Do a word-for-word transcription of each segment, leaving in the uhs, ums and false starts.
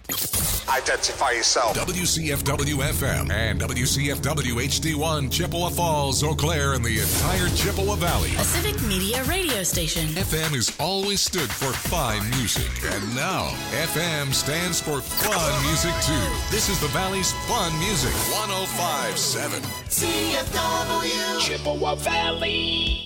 Identify yourself. W C F W F M and W C F W H D one, Chippewa Falls, Eau Claire, and the entire Chippewa Valley. A civic media radio station. F M has always stood for fine music, and now F M stands for fun music too. This is the Valley's fun music. one oh five point seven C F W Chippewa Valley.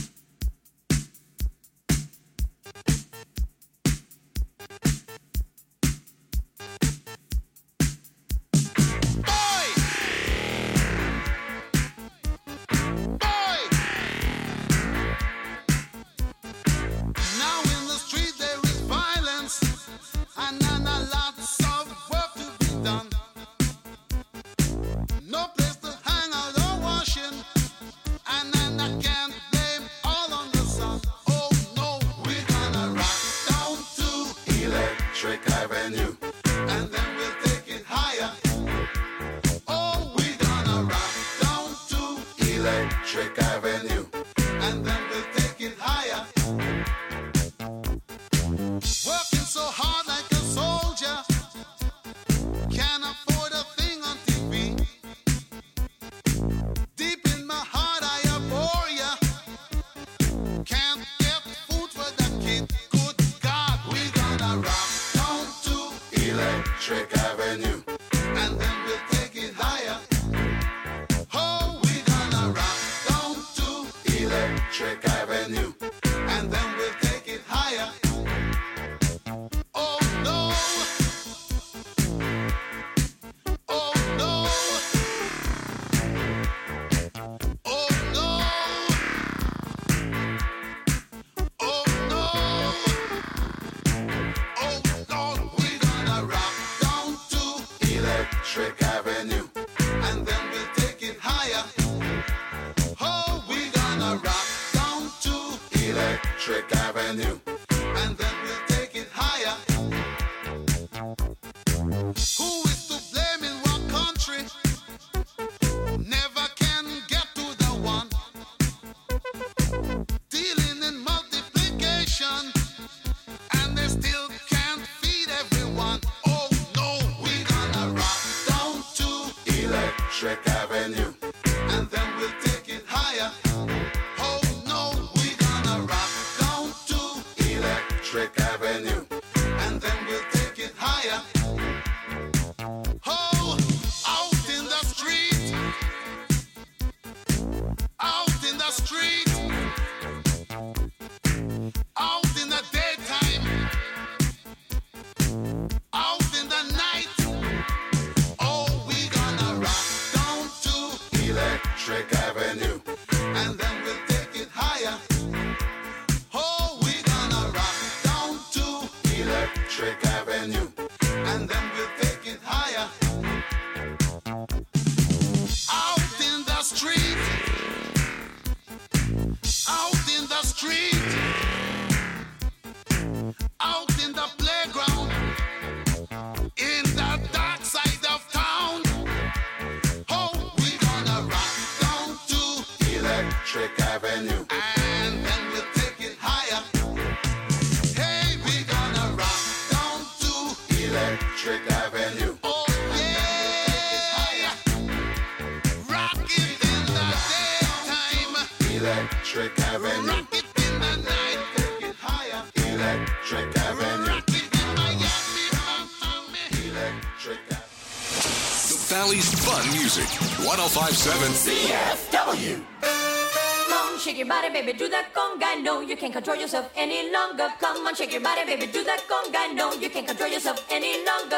one oh five point seven C F W. Come on, shake your body, baby, do that conga. No, you can't control yourself any longer. Come on, shake your body, baby, do that conga. No, you can't control yourself any longer.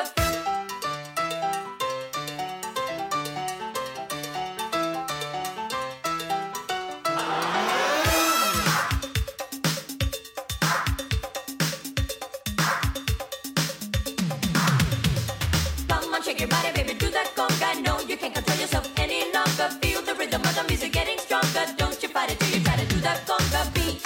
Come on, shake your body, baby, do that conga. No, you can't control yourself any longer. Feel the rhythm of the music getting stronger. Don't you fight it till you try to do that conga beat.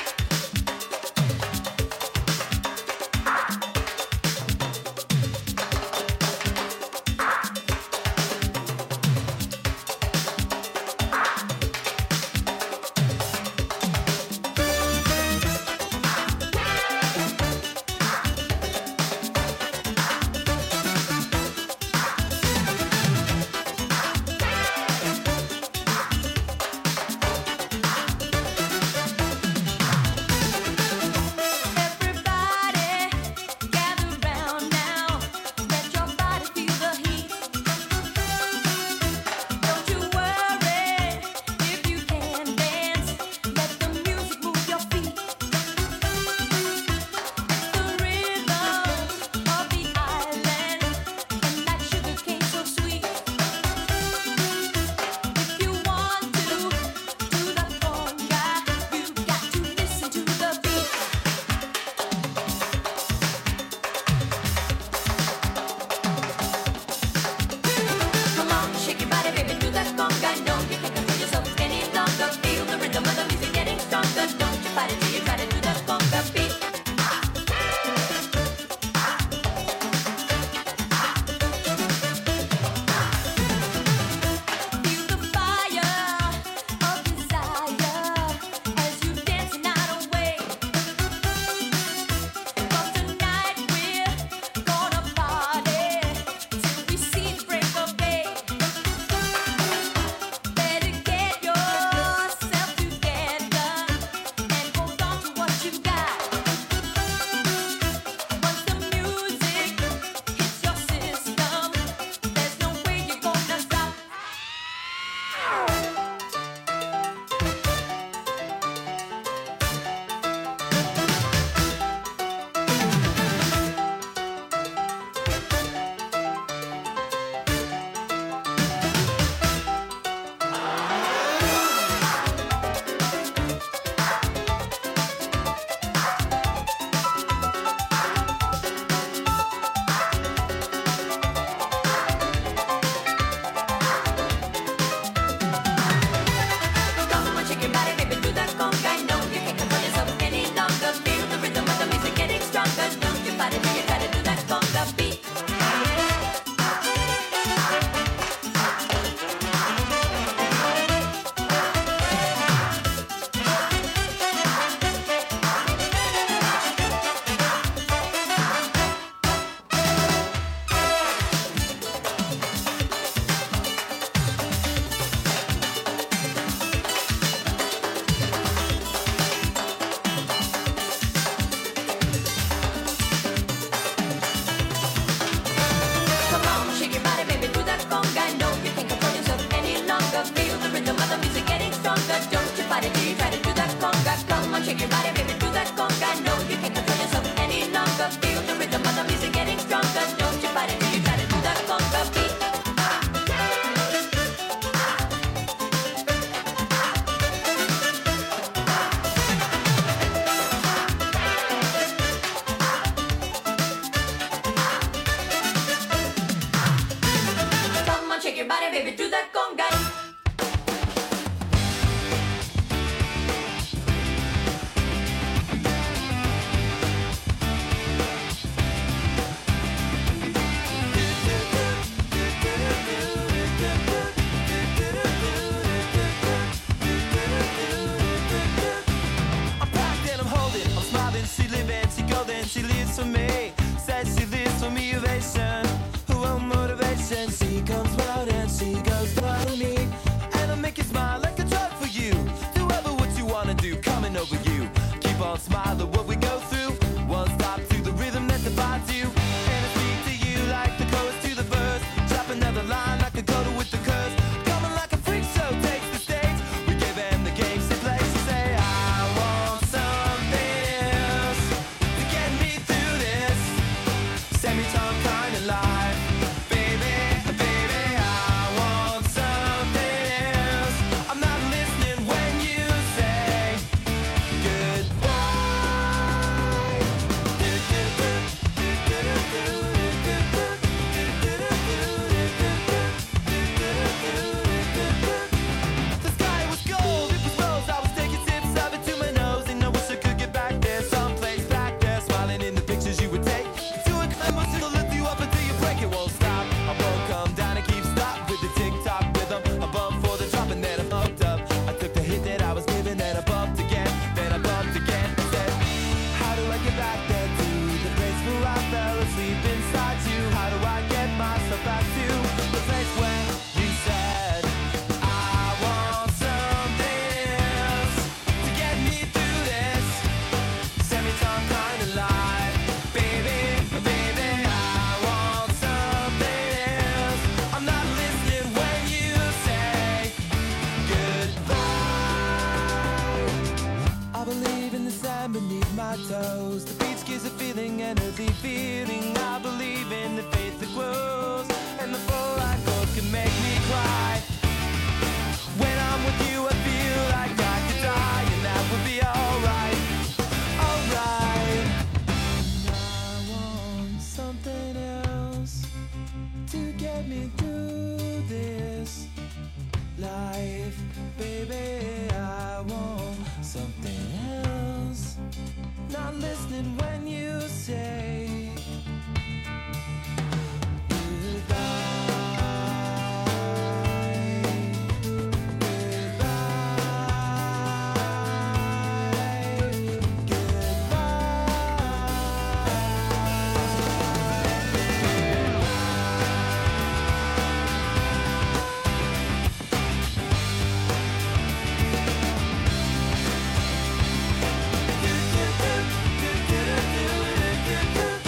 music getting stronger. Don't you fight it till you try to do that conga. Come on, shake your body, baby, do that conga. No, you can't control yourself any longer. Feel the rhythm of the music getting stronger. Don't you fight it till you try to do that conga beat. Shake your body, baby, do that conga. I'm packed and I'm holding, I'm smiling, she living, she golden, she lives for me. Says she lives for me, ovation. Who won't motivation? She comes round and she goes down on me, and I'll make you smile like a drug for you. Do ever what you wanna do, coming over you. Keep on smiling, what we go through. One stop to the rhythm that divides you, and I speak to you like the chorus to the verse. Drop another line like a coda with the curse. Coming like a freak show takes the stage. We give them the games they play. She say I want something else to get me through this semi-tongue kind of life. Baby, baby, I want something else. I'm not listening when you say goodbye. The sky was gold, it was rose. I was taking sips of it to my nose, and I wish I could get back there, someplace back there, smiling in the pictures you would take. To a climb, it'll lift you up until you break. It won't stop. I won't come down and keep stop with the tick-tock rhythm. I bumped for the drop and then I bumped up. I took the hit that I was given, then I bumped again, then I bumped again. I said, how do I get back there to the place where I fell asleep inside you? How do I get myself back to the place where you said I want something else to get me through this semi-tongue kind of life? Baby, baby, I want something else. I'm not listening when you say goodbye. I believe in the sand beneath my toes. The beach gives a feeling, energy feeling. I believe in the faith that grows, and the four-line chords can make me cry. When I'm with you, I feel like I could die, and that would be alright, alright. I want something else to get me through this life, baby. I want something else. Not listening when you say goodbye.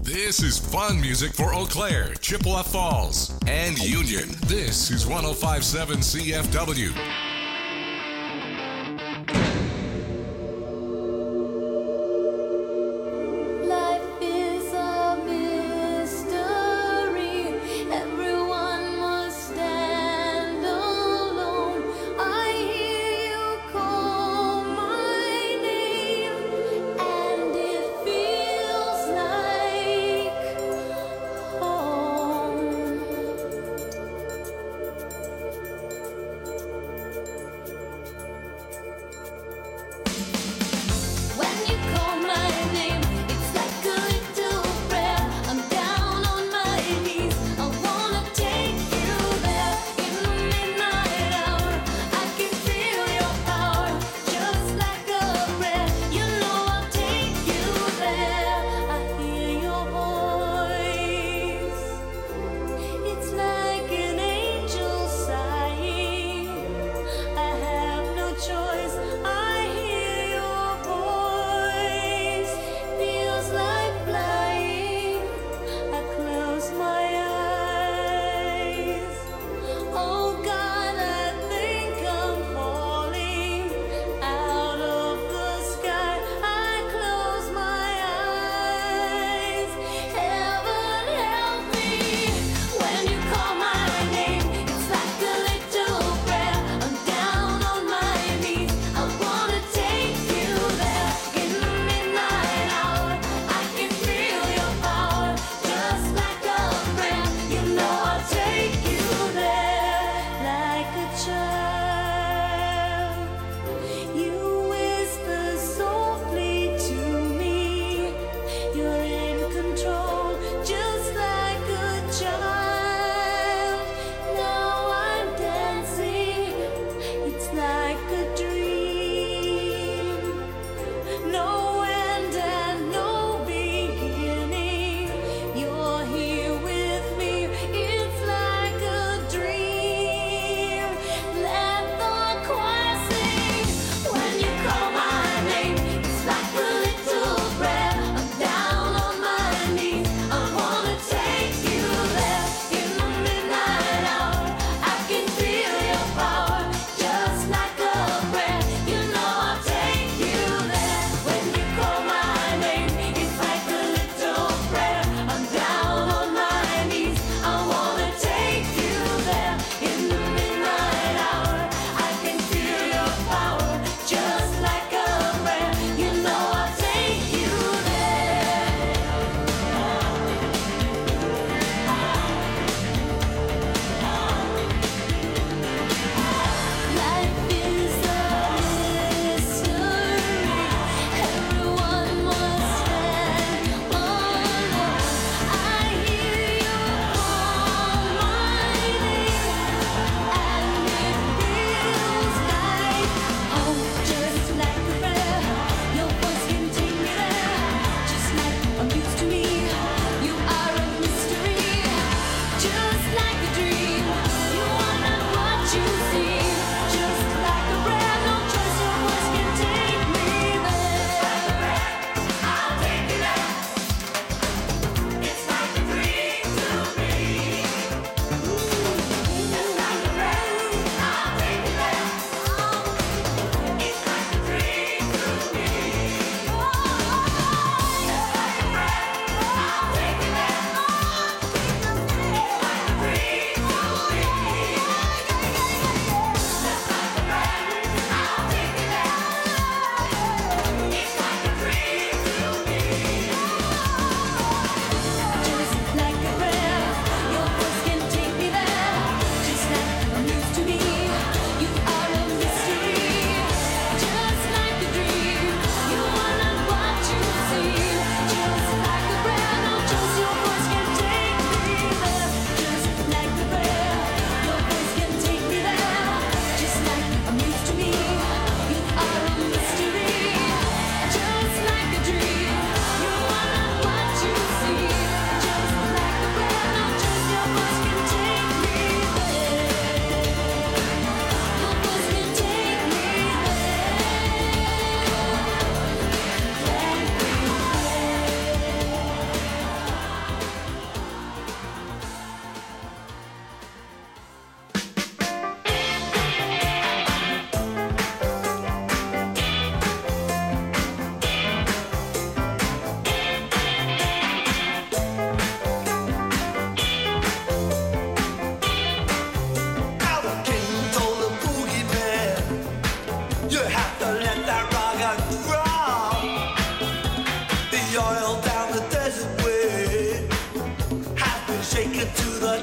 This is fun music for Eau Claire, Chippewa Falls, and Union. This is one oh five point seven C F W. Life is a mystery. Everyone must stand alone. I hear you call my name, and it feels like home.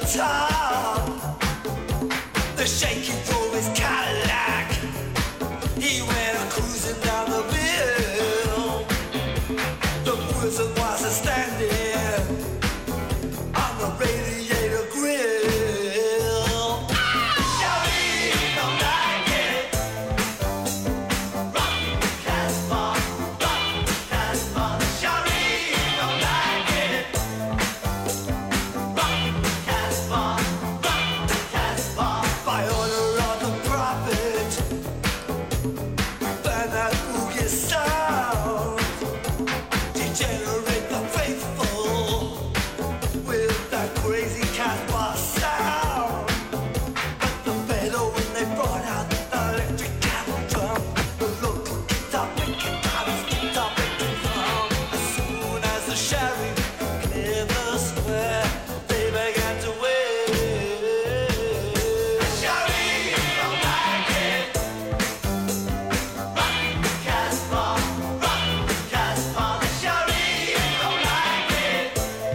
top. The shaking through his Cadillac. He went cruising down the bill. The wizard was a standing on the radiator grill. Shawty don't like it. Rock Casbah, rock Casbah. Shawty don't like it. Rock Casbah, rock Casbah. By order of the prophet, burn that boogie sound. Degenerate the faithful with that crazy Casbah sound. But the better when they brought out the electric cattle drum, the local guitar picking drums, guitar picking drum. As soon as the sheriff cleared the square, they began to wave. Sheriff don't like it. Rock Casbah, rock Casbah. The sheriff don't like it.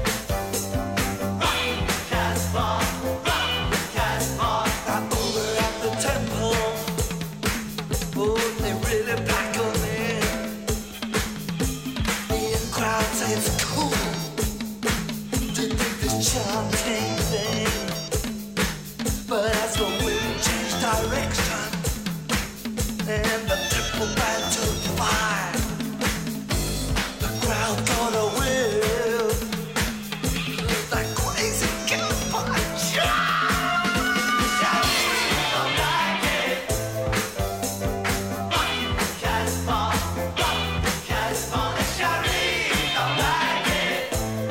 Rock Casbah, rock Casbah. Now over at the temple, oh, they really pack 'em in. The in crowd say it's cool to do this chanting thing. But as the wind changed direction and the temple band took fire, the crowd got a whiff like crazy Casbah. Shawty don't like it. Rock Casbah, rock Casbah. Shawty don't like it.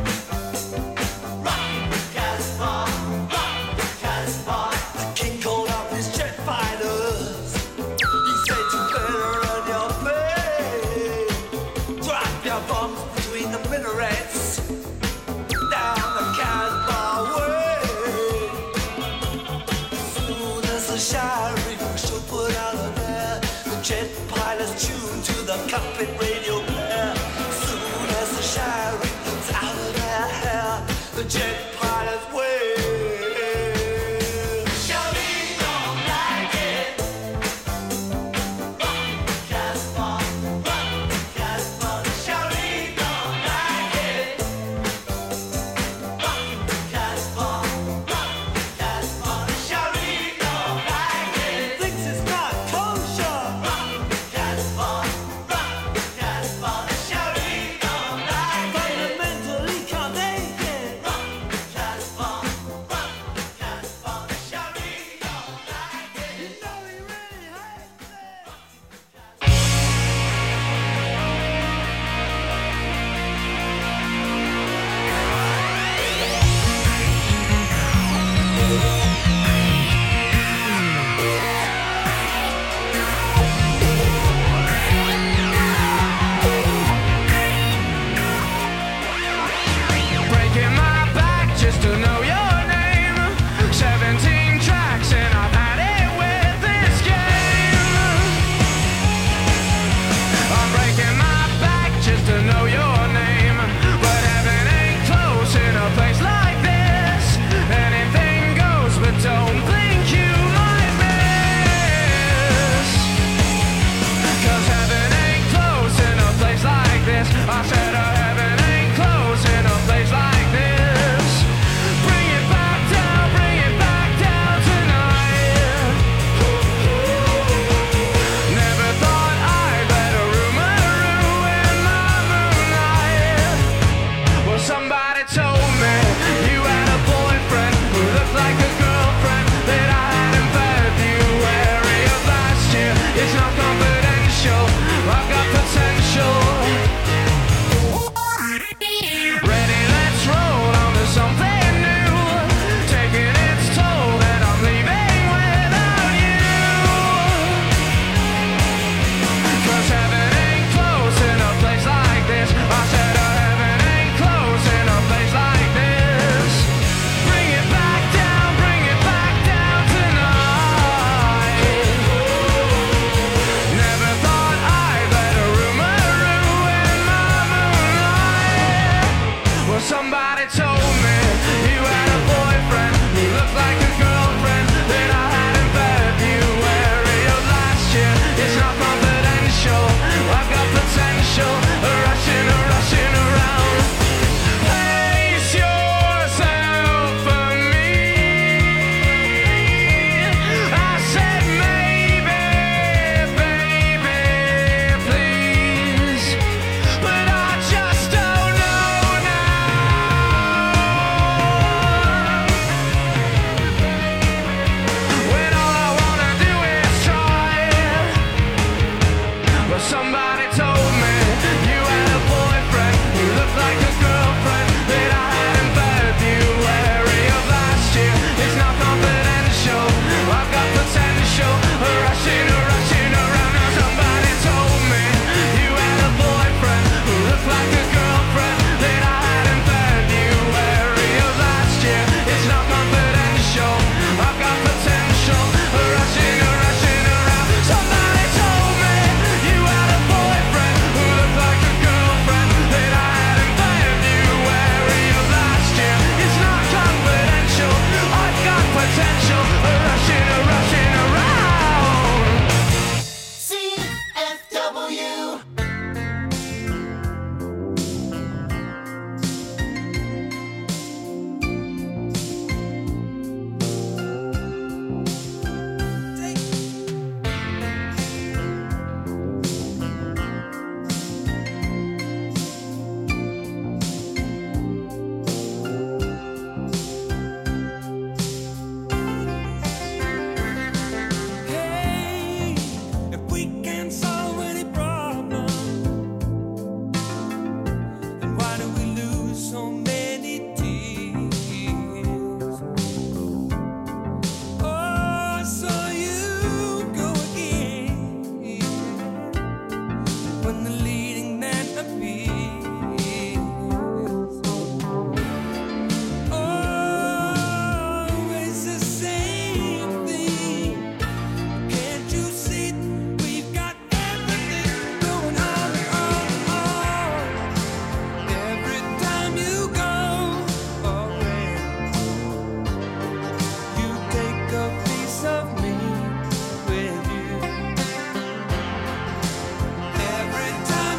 Rock Casbah, rock Casbah. The king called up his jet fighters. He said you better run your face. Drop your bombs between the minarets down the Casbah way. As soon as the sheriff should put out of there, the jet pilots tuned to the cockpit radio player. As soon as the sheriff gets out of their hair, the jet pilots wave. Shawty don't like it. Rock Casbah, rock Casbah. Shawty don't like it. Rock Casbah, rock Casbah. Shawty don't like it. Thinks it's not kosher. Rock Casbah, rock Casbah. Shawty don't like it. Fundamentally can't take it. Rock Casbah, rock Casbah. Shawty don't like it. You know he really hates it. Breaking my back just to know your name. Seventeen tracks and I've had it with this game. I'm breaking my back just to know your name. But heaven ain't close in a place like this. Anything goes, but don't think you might miss. 'Cause heaven ain't close in a place like this. I said uh, heaven ain't close in a place like this. Bring it back down, bring it back down tonight. Never thought I'd let a rumor ruin my moonlight. Well, somebody told me you had a boyfriend who looked like a girlfriend that I had in February of last year. It's not confidential, I've got potential. Ready, let's roll on to something new. Taking its toll that I'm leaving without you. 'Cause heaven ain't close in a place like this. I said uh, heaven ain't close in a place like this. Bring it back down, bring it back down tonight. Never thought I'd let a It's not confidential. I've got potential. Rushing, rushing around. Place yourself for me. I said maybe, baby, please. But I just don't know now. When all I wanna do is try. But somebody told me you had a boyfriend who looked like a girlfriend that I had in February of last year. It's not confidential. I've got potential. Rushing, rushing around. Now somebody told me you had a boyfriend who looked like a girlfriend that I had in February of last year. It's not confidential. I've got potential. Rushing, rushing around. Somebody told me you had a boyfriend who looked like a girlfriend that I had in February of last year. It's not confidential. I've got potential. Rushing, rushing around. C F W. Hey, if we can't solve any problem, then why do we lose so many tears? Oh, I saw you go again when the leading man appears. Always the same thing. Can't you see we've got everything going on, on, on? Every time you go away, you take a piece of me with you. Every time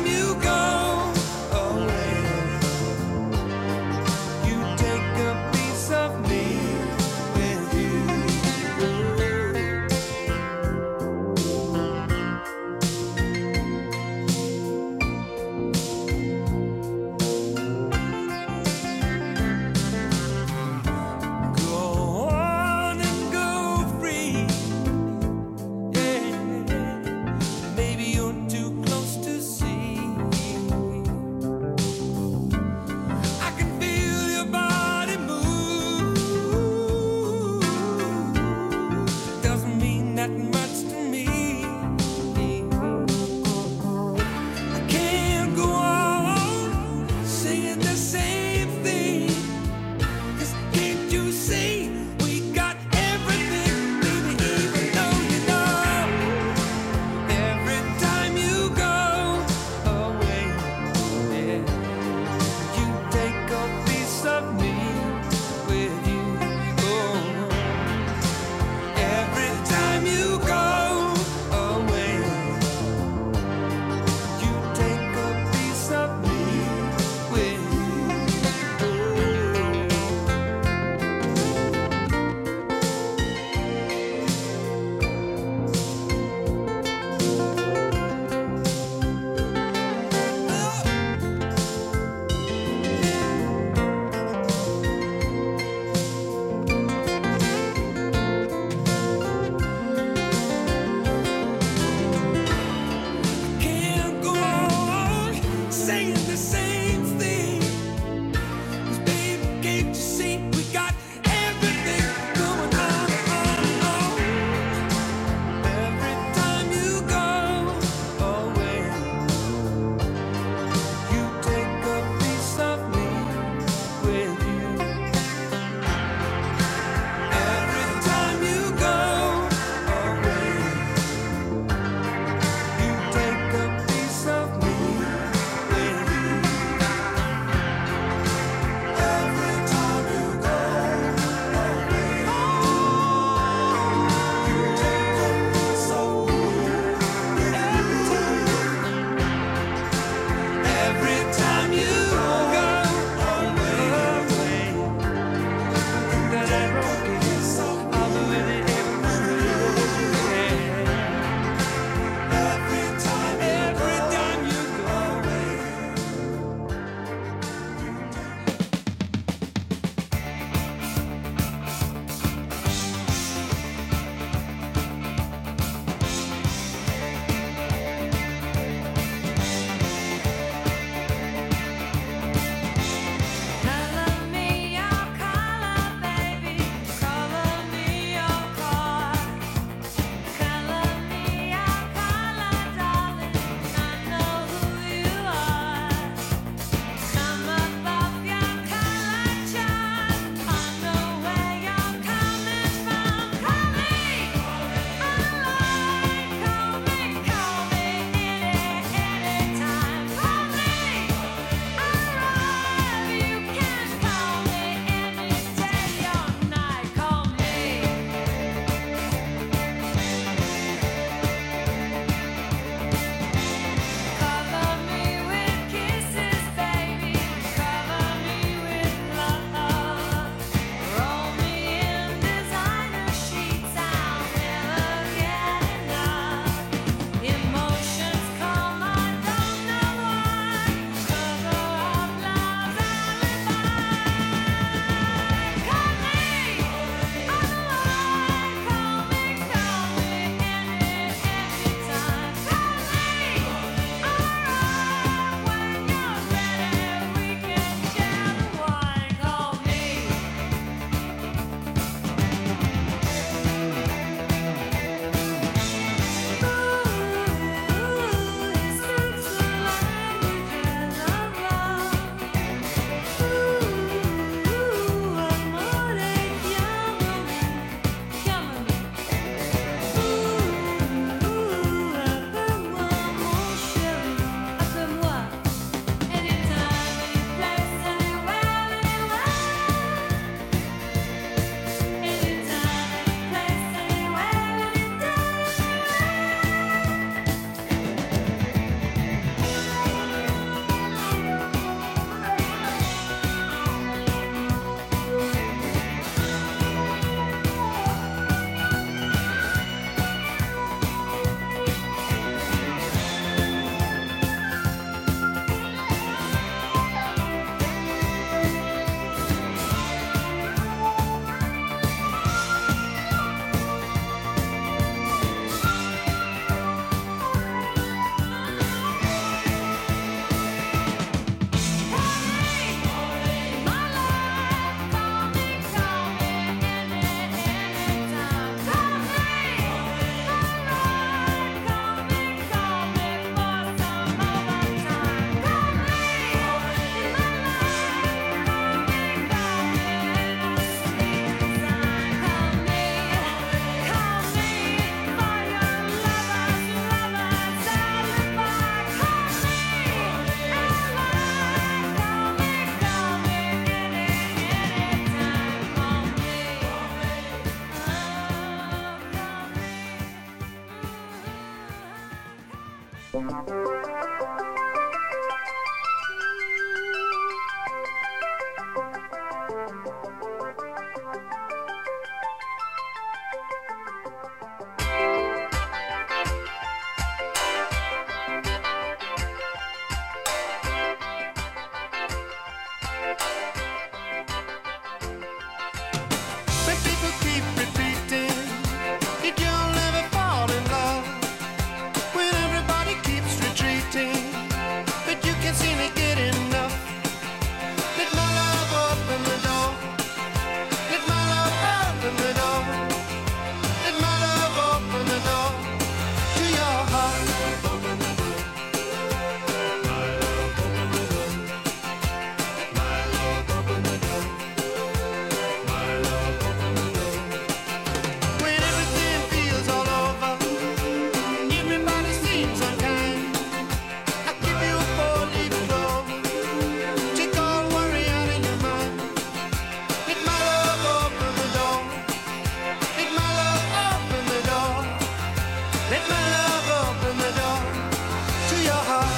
When people keep repeating that you'll never fall in love, when everybody keeps retreating, but you can't seem to get enough. Let my love open the door. Let my love open the door. Let my love open the door to your heart. Open the door. My love, open the door. Let my love open the door. My love, open the door. When everything feels all over, everybody seems unkind. I'll give you a four-leaf clover. Take all worry out of your mind. Let my love open the door. Let my love open the door. Let my love open the door to your heart.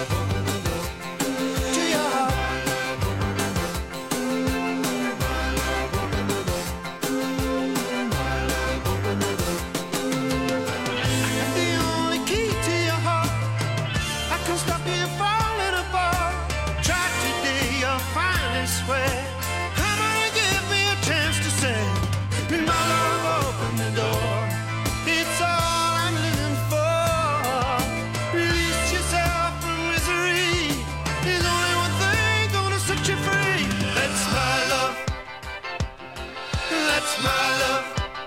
To your heart. The only key to your heart, I can stop you falling apart. Try today, you'll finally swear. Come on and give me a chance to say, my love, open the door. It's all I'm living for. Release yourself from misery. There's only one thing gonna set you free. That's my love. That's my love.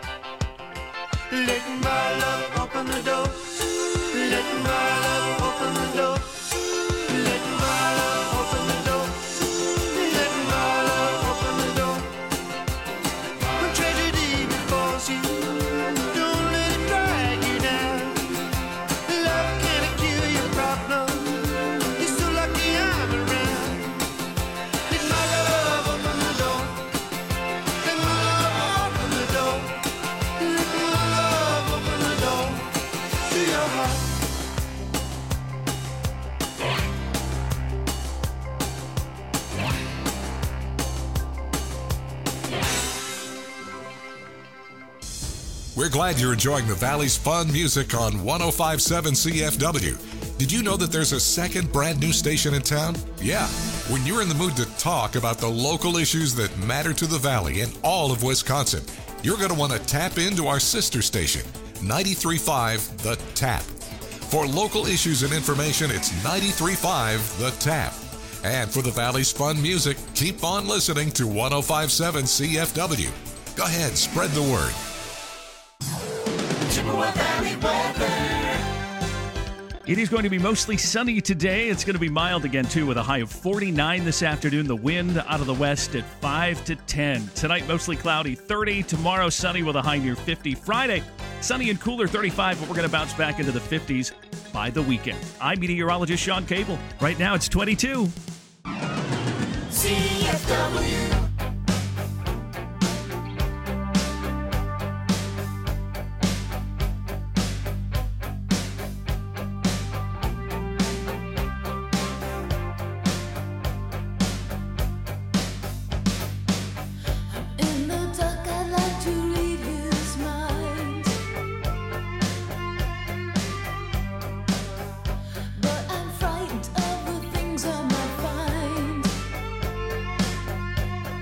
Let my love open the door. Let my love open the door. Let my love open the door. Let my love open the door. When tragedy befalls you, don't let it drag you down. Love can't cure your problem. You're so lucky I'm around. Let my love open the door. Let my love open the door. Let my love open the door to your heart. We're glad you're enjoying the Valley's fun music on one oh five point seven C F W. Did you know that there's a second brand new station in town? Yeah. When you're in the mood to talk about the local issues that matter to the Valley and all of Wisconsin, you're going to want to tap into our sister station, ninety-three point five The Tap. For local issues and information, it's ninety-three point five The Tap. And for the Valley's fun music, keep on listening to one oh five point seven C F W. Go ahead, spread the word. Chippewa Valley weather. It is going to be mostly sunny today. It's going to be mild again, too, with a high of forty-nine this afternoon. The wind out of the west at five to ten. Tonight, mostly cloudy, thirty. Tomorrow, sunny with a high near fifty. Friday, sunny and cooler, thirty-five, but we're going to bounce back into the fifties by the weekend. I'm meteorologist Sean Cable. Right now, it's twenty-two. C F W. In the dark, I'd like to read his mind, but I'm frightened of the things I might find.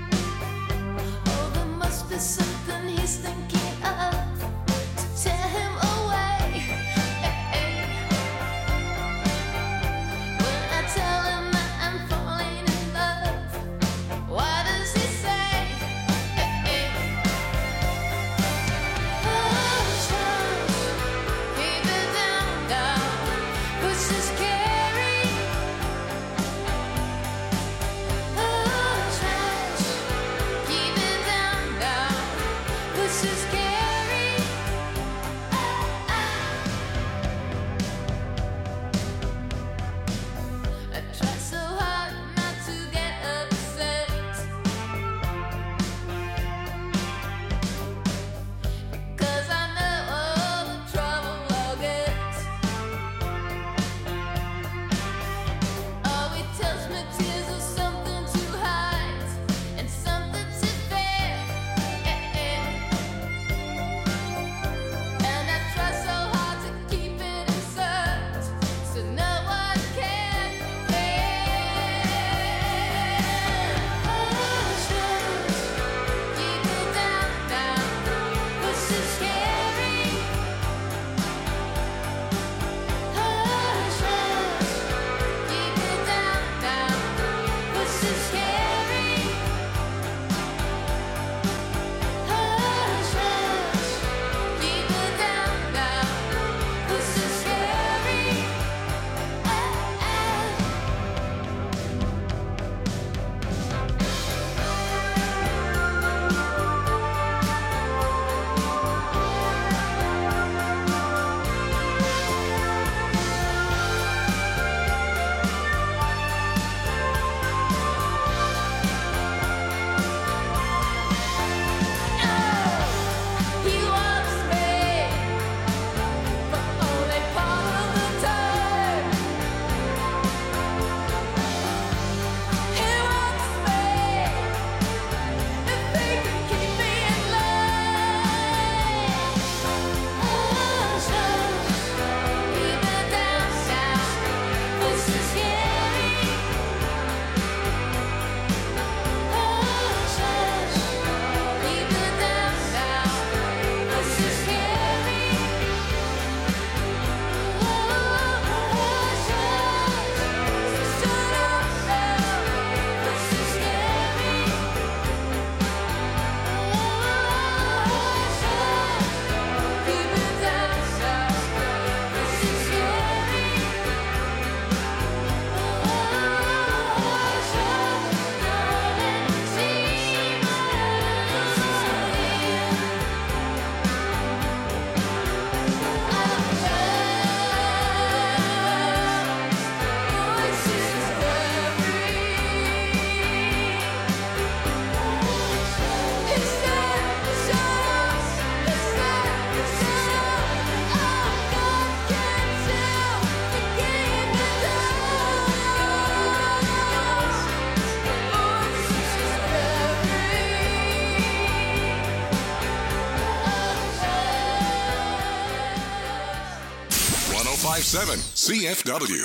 five seven C F W.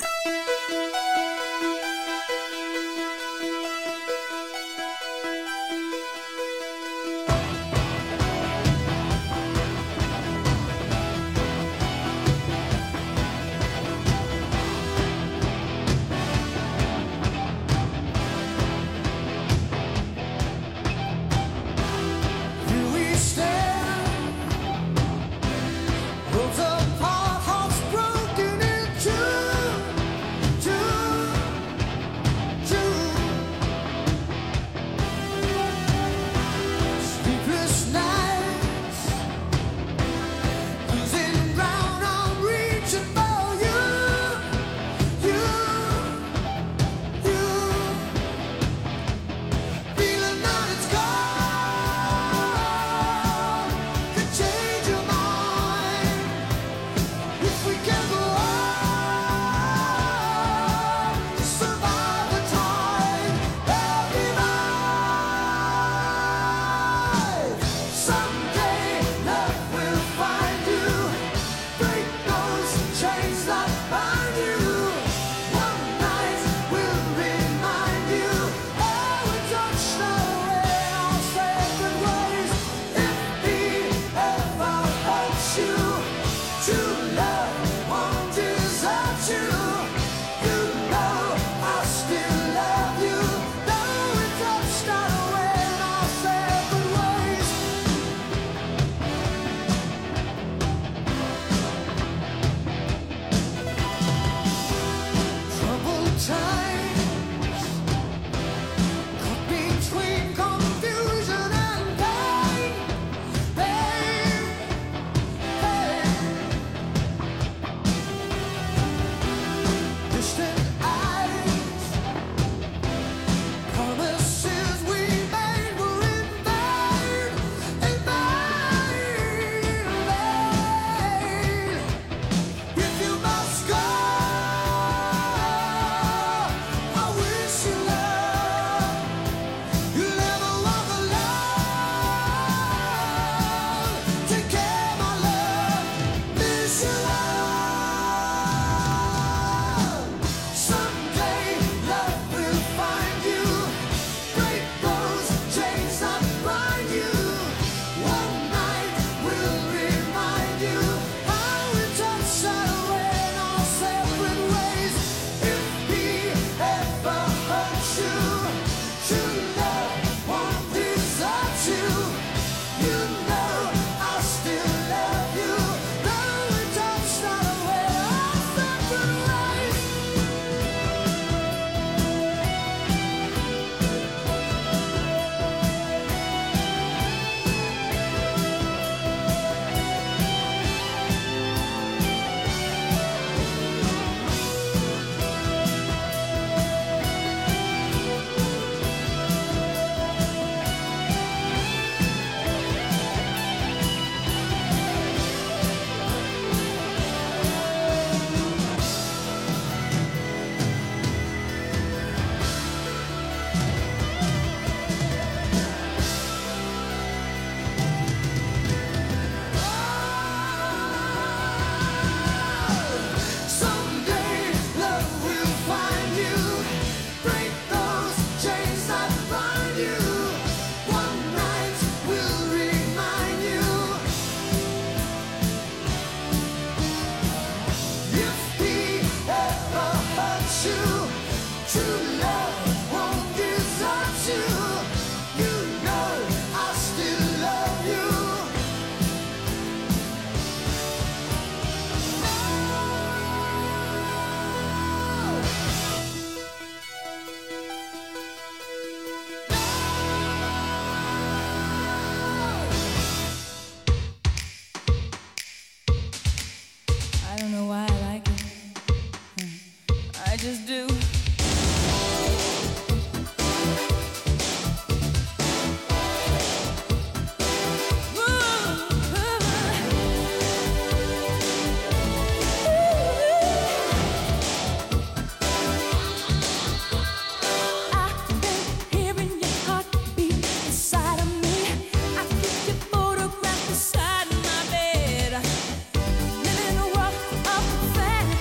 Fast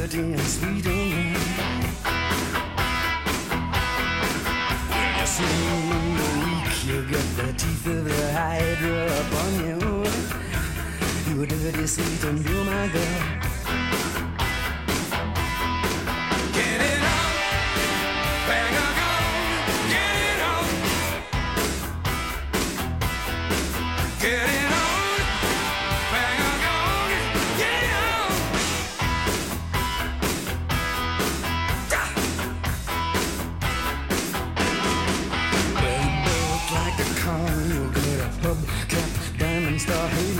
dirty and sweet and young. You see in the week, you got the teeth of the hydra upon you. You're dirty, sweet, and you're my girl. Get it on, bang a gong, get it on. Get it on, bang a gong, get it on. Well, you look like a con, you'll get a hubcap, diamond star, hey.